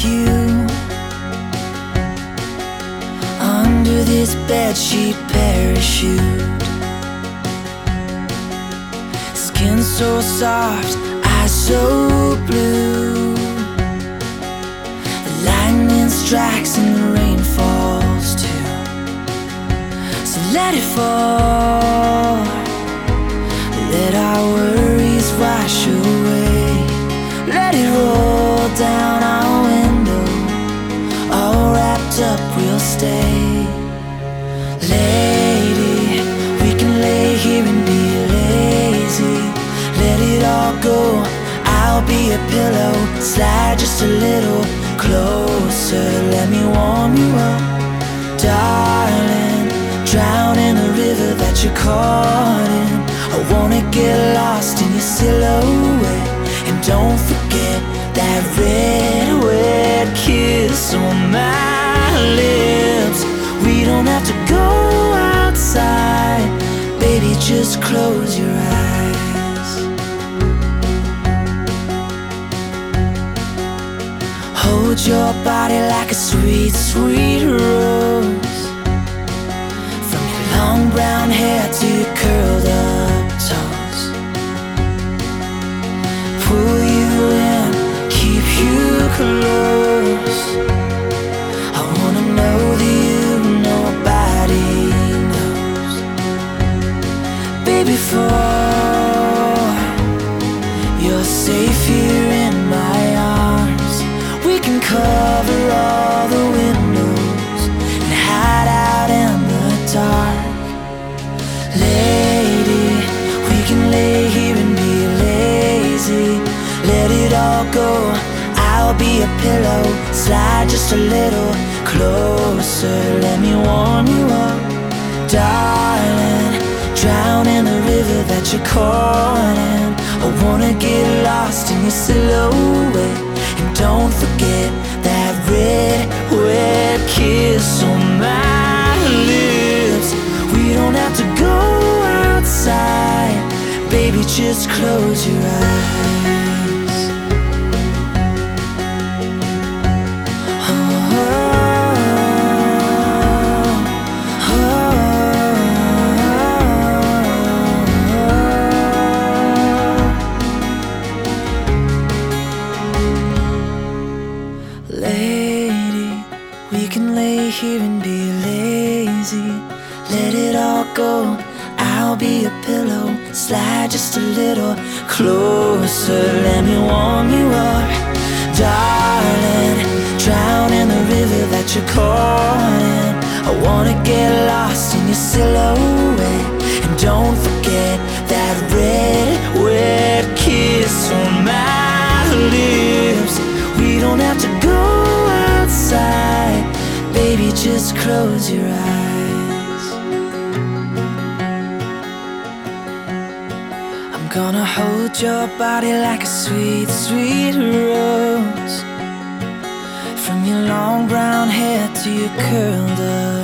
you under this bedsheet parachute. Skin so soft, eyes so blue. The lightning strikes and the rain falls too. So let it fall, let our worries wash away. Let it roll down our window, all wrapped up we'll stay. Lady, we can lay here and be lazy. Let it all go, I'll be a pillow. Slide just a little closer, let me warm you up. Darling, drown in the river that you're caught in. I wanna get lost in your silhouette. And don't forget that red, wet kiss on my lips. We don't have to go outside, baby, just close your eyes. Hold your body like a sweet, sweet rose. From your long brown hair to your curled up toes. Pull you in, keep you close. I wanna know that you nobody knows. Baby, for you're safe here in my arms. We can cover all the windows and hide out in the dark. Lady, we can lay here and be lazy. Let it all go, I'll be a pillow. Slide just a little closer, let me warm you up. Darling, drown in the river that you're caught in. I wanna get lost in your silhouette. And don't forget that red, wet kiss on my lips. We don't have to go outside, baby, just close your eyes. Lady, we can lay here and be lazy. Let it all go, I'll be a pillow. Slide just a little closer, let me warm you up. Darling, drown in the river that you're caught in. I wanna get lost in your silhouette. And don't forget that red, wet kiss on my lips. We don't have to go outside, baby, just close your eyes. I'm gonna hold your body like a sweet, sweet rose. From your long brown hair to your curled up